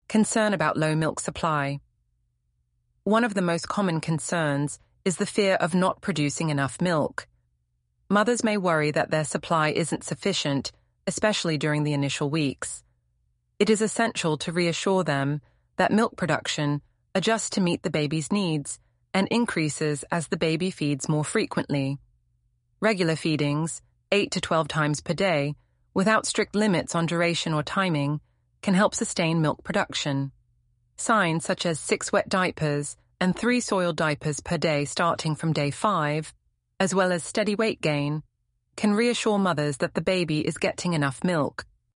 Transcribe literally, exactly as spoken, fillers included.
Concern about low milk supply. One of the most common concerns is the fear of not producing enough milk. Mothers may worry that their supply isn't sufficient, especially during the initial weeks. It is essential to reassure them that milk production adjusts to meet the baby's needs and increases as the baby feeds more frequently. Regular feedings, eight to twelve times per day, without strict limits on duration or timing, can help sustain milk production. Signs such as six wet diapers and three soiled diapers per day starting from day five, as well as steady weight gain, can reassure mothers that the baby is getting enough milk.